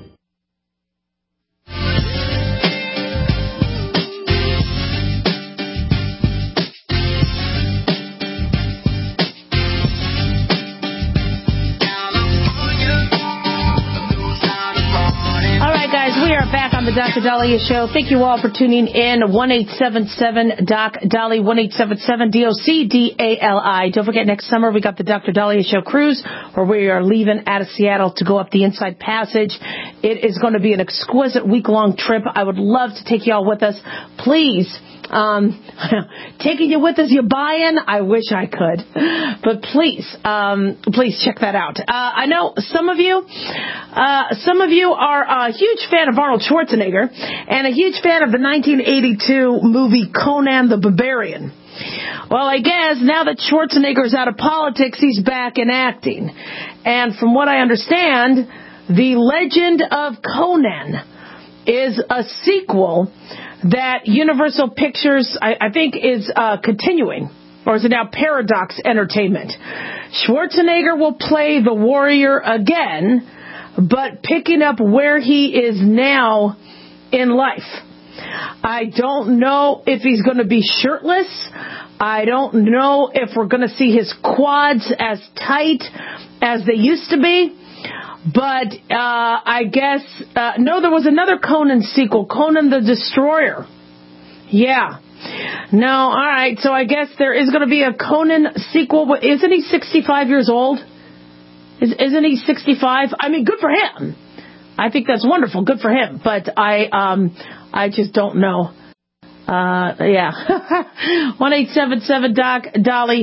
The Dr. Dahlia Show. Thank you all for tuning in. 1-877-DOC-DALI, 1-877-DOC-DALI. Don't forget, next summer we got the Dr. Dahlia Show cruise, where we are leaving out of Seattle to go up the Inside Passage. It is going to be an exquisite week-long trip. I would love to take you all with us. Please, taking you with us, you buy-in? I wish I could. But please check that out. I know some of you are a huge fan of Arnold Schwarzenegger and a huge fan of the 1982 movie Conan the Barbarian. Well, I guess now that Schwarzenegger's out of politics, he's back in acting. And from what I understand, The Legend of Conan is a sequel that Universal Pictures, I think, is continuing. Or is it now Paradox Entertainment? Schwarzenegger will play the warrior again, but picking up where he is now in life. I don't know if he's going to be shirtless. I don't know if we're going to see his quads as tight as they used to be. But I guess, no, there was another Conan sequel, Conan the Destroyer. Yeah. No, all right. So I guess there is going to be a Conan sequel. Isn't he 65 years old? Isn't he 65? I mean, good for him. I think that's wonderful. Good for him. But I just don't know. Yeah. 1-877-DOC-DOLLY,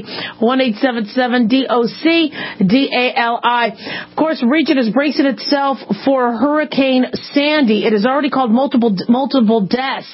1-877-DOC-DALI. Of course, the region is bracing itself for Hurricane Sandy. It has already caused multiple deaths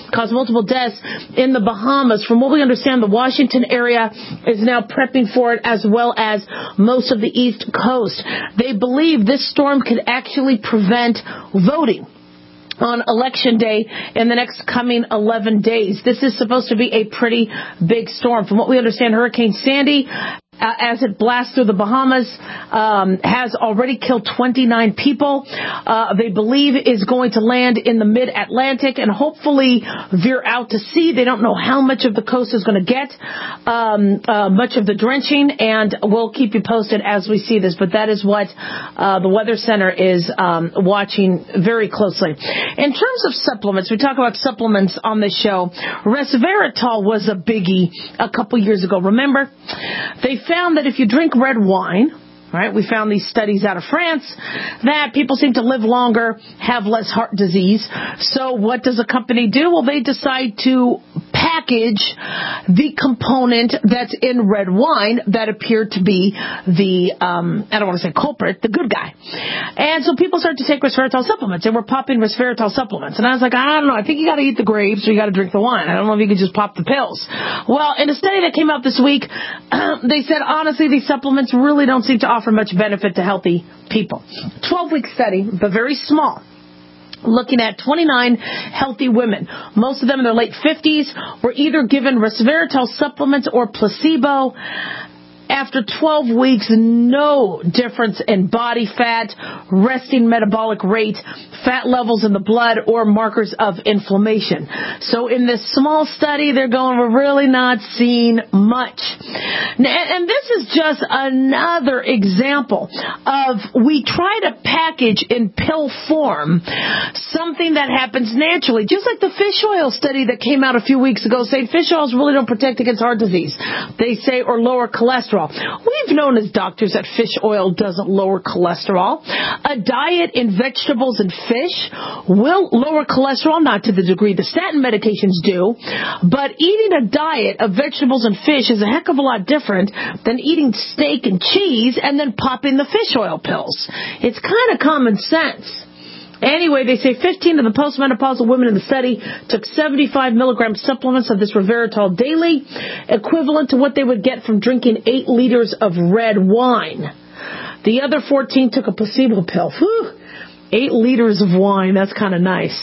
in the Bahamas. From what we understand, the Washington area is now prepping for it, as well as most of the East Coast. They believe this storm could actually prevent voting on Election Day in the next coming 11 days. This is supposed to be a pretty big storm. From what we understand, Hurricane Sandy, as it blasts through the Bahamas, has already killed 29 people. They believe is going to land in the mid-Atlantic and hopefully veer out to sea. They don't know how much of the coast is going to get, much of the drenching, and we'll keep you posted as we see this. But that is what the Weather Center is watching very closely. In terms of supplements, we talk about supplements on this show. Resveratrol was a biggie a couple years ago. Remember? They found that if you drink red wine, right, we found these studies out of France, that people seem to live longer, have less heart disease. So what does a company do? Well, they decide to package the component that's in red wine that appeared to be the, I don't want to say culprit, the good guy. And so people start to take resveratrol supplements, and we're popping resveratrol supplements. And I was like, I don't know, I think you got to eat the grapes or you got to drink the wine. I don't know if you could just pop the pills. Well, in a study that came out this week, they said, honestly, these supplements really don't seem to offer much benefit to healthy people. 12-week study, but very small, looking at 29 healthy women. Most of them in their late 50s were either given resveratrol supplements or placebo. After 12 weeks, no difference in body fat, resting metabolic rate, fat levels in the blood, or markers of inflammation. So in this small study, they're going, we're really not seeing much. And this is just another example of we try to package in pill form something that happens naturally. Just like the fish oil study that came out a few weeks ago saying fish oils really don't protect against heart disease. They say, or lower cholesterol. We've known as doctors that fish oil doesn't lower cholesterol. A diet in vegetables and fish will lower cholesterol, not to the degree the statin medications do, but eating a diet of vegetables and fish is a heck of a lot different than eating steak and cheese and then popping the fish oil pills. It's kind of common sense. Anyway, they say 15 of the postmenopausal women in the study took 75 milligram supplements of this resveratrol daily, equivalent to what they would get from drinking 8 liters of red wine. The other 14 took a placebo pill. Whew, 8 liters of wine, that's kind of nice.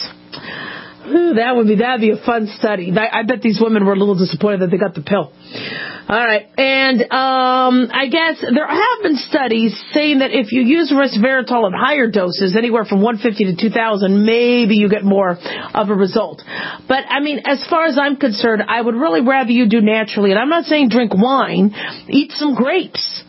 Whew, that'd be a fun study. I bet these women were a little disappointed that they got the pill. All right, and I guess there have been studies saying that if you use resveratrol at higher doses, anywhere from 150 to 2,000, maybe you get more of a result. But, I mean, as far as I'm concerned, I would really rather you do naturally. And I'm not saying drink wine, eat some grapes.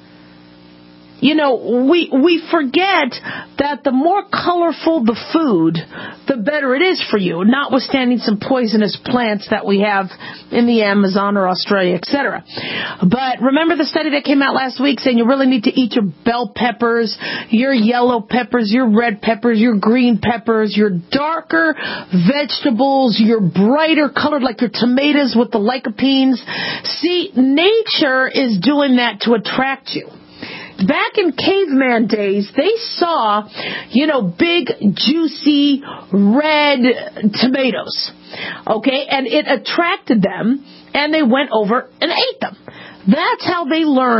You know, we forget that the more colorful the food, the better it is for you, notwithstanding some poisonous plants that we have in the Amazon or Australia, etc. But remember the study that came out last week saying you really need to eat your bell peppers, your yellow peppers, your red peppers, your green peppers, your darker vegetables, your brighter colored like your tomatoes with the lycopenes. See, nature is doing that to attract you. Back in caveman days, they saw, big, juicy, red tomatoes. Okay? And it attracted them, and they went over and ate them. That's how they learned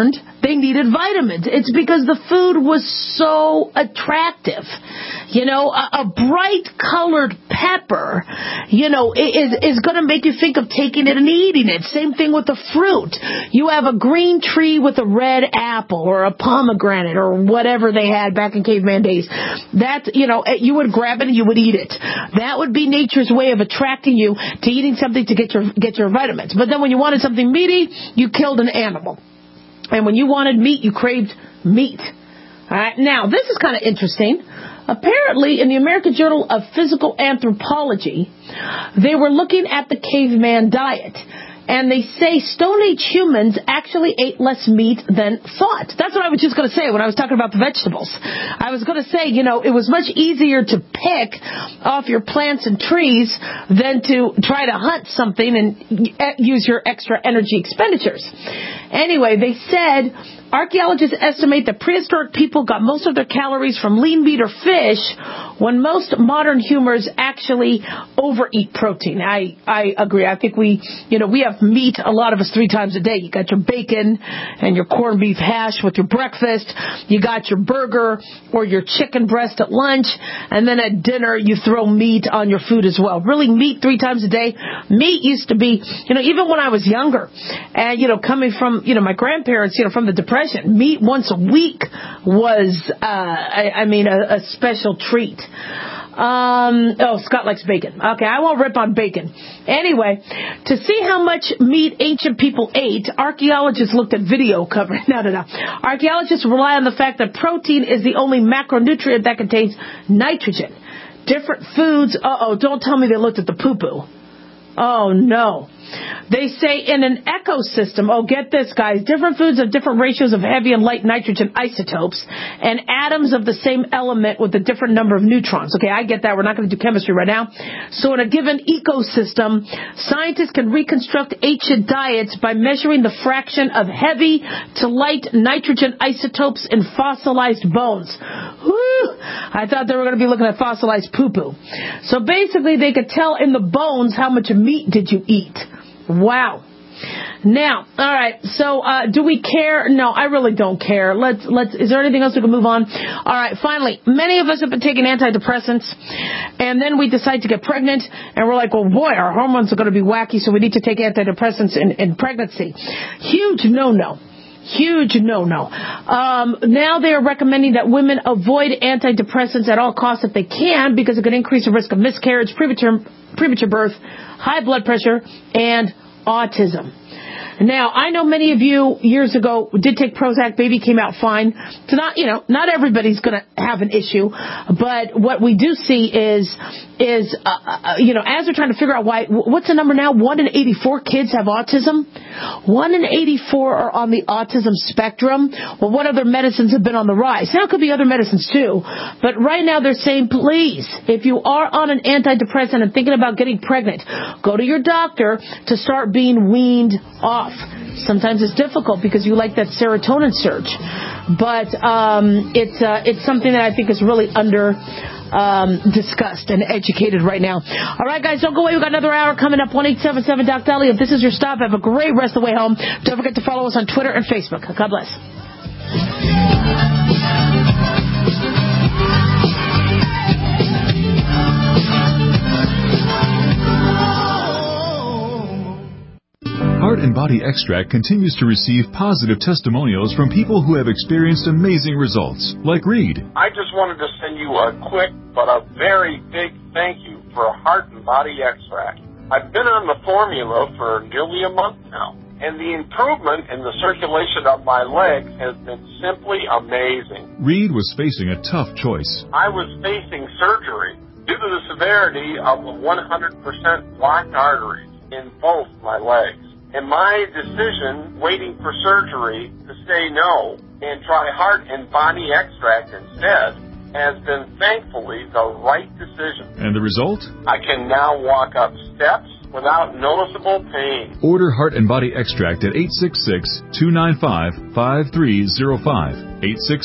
they needed vitamins. It's because the food was so attractive. You know, a bright colored pepper, you know, is going to make you think of taking it and eating it. Same thing with the fruit. You have a green tree with a red apple or a pomegranate or whatever they had back in caveman days. That, you know, you would grab it and you would eat it. That would be nature's way of attracting you to eating something to get your vitamins. But then when you wanted something meaty, you killed an animal. And when you wanted meat, you craved meat. All right. Now, this is kind of interesting. Apparently, in the American Journal of Physical Anthropology, they were looking at the caveman diet. And they say Stone Age humans actually ate less meat than thought. That's what I was just going to say when I was talking about the vegetables. I was going to say, you know, it was much easier to pick off your plants and trees than to try to hunt something and use your extra energy expenditures. Anyway, they said archaeologists estimate that prehistoric people got most of their calories from lean meat or fish, when most modern humans actually overeat protein. I agree. I think we have meat, a lot of us, 3 times a day. You got your bacon and your corned beef hash with your breakfast. You got your burger or your chicken breast at lunch. And then at dinner, you throw meat on your food as well. Really, meat 3 times a day. Meat used to be, even when I was younger, and, coming from, my grandparents, from the Depression, meat once a week was, a special treat. Scott likes bacon. Okay, I won't rip on bacon. Anyway, to see how much meat ancient people ate, archaeologists looked at video coverage. No. Archaeologists rely on the fact that protein is the only macronutrient that contains nitrogen. Different foods, don't tell me they looked at the poo-poo. Oh, no. They say in an ecosystem, get this, guys, different foods have different ratios of heavy and light nitrogen isotopes and atoms of the same element with a different number of neutrons. Okay, I get that. We're not going to do chemistry right now. So in a given ecosystem, scientists can reconstruct ancient diets by measuring the fraction of heavy to light nitrogen isotopes in fossilized bones. Whew! I thought they were going to be looking at fossilized poo-poo. So basically, they could tell in the bones how much meat did you eat. Wow. Now, all right, so do we care? No, I really don't care. Is there anything else we can move on? All right, finally, many of us have been taking antidepressants, and then we decide to get pregnant, and we're like, well, boy, our hormones are going to be wacky, so we need to take antidepressants in pregnancy. Huge no-no. Huge no-no. Now they are recommending that women avoid antidepressants at all costs if they can, because it could increase the risk of miscarriage, premature birth, high blood pressure, and autism. Now, I know many of you years ago did take Prozac. Baby came out fine. So not everybody's going to have an issue, but what we do see is as they're trying to figure out what's the number now? 1 in 84 kids have autism. 1 in 84 are on the autism spectrum. Well, what other medicines have been on the rise? Now it could be other medicines too, but right now they're saying, please, if you are on an antidepressant and thinking about getting pregnant, go to your doctor to start being weaned off. Sometimes it's difficult because you like that serotonin surge, but it's something that I think is really under discussed and educated right now. All right, guys, don't go away. We've got another hour coming up. 1-877-DOC-DALY. If this is your stop, have a great rest of the way home. Don't forget to follow us on Twitter and Facebook. God bless. Heart and Body Extract continues to receive positive testimonials from people who have experienced amazing results, like Reed. I just wanted to send you a quick but a very big thank you for Heart and Body Extract. I've been on the formula for nearly a month now, and the improvement in the circulation of my legs has been simply amazing. Reed was facing a tough choice. I was facing surgery due to the severity of the 100% blocked arteries in both my legs. And my decision, waiting for surgery, to say no and try Heart and Body Extract instead, has been thankfully the right decision. And the result? I can now walk up steps without noticeable pain. Order Heart and Body Extract at 866-295-5305,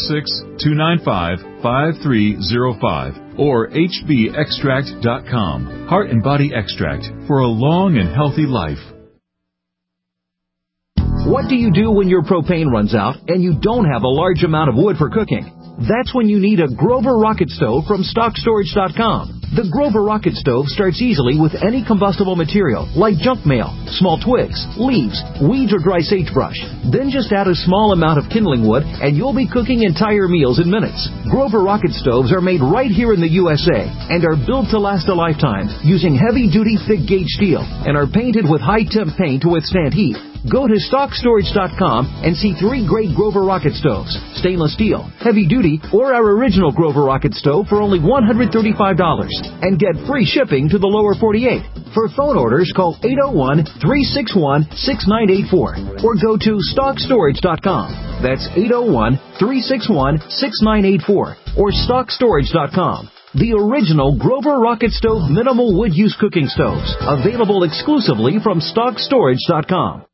866-295-5305, or hbextract.com. Heart and Body Extract for a long and healthy life. What do you do when your propane runs out and you don't have a large amount of wood for cooking? That's when you need a Grover Rocket Stove from StockStorage.com. The Grover Rocket Stove starts easily with any combustible material like junk mail, small twigs, leaves, weeds, or dry sagebrush. Then just add a small amount of kindling wood and you'll be cooking entire meals in minutes. Grover Rocket Stoves are made right here in the USA and are built to last a lifetime using heavy-duty thick-gauge steel and are painted with high-temp paint to withstand heat. Go to StockStorage.com and see 3 great Grover Rocket Stoves, stainless steel, heavy-duty, or our original Grover Rocket Stove for only $135 and get free shipping to the lower 48. For phone orders, call 801-361-6984 or go to StockStorage.com. That's 801-361-6984 or StockStorage.com. The original Grover Rocket Stove minimal wood use cooking stoves, available exclusively from StockStorage.com.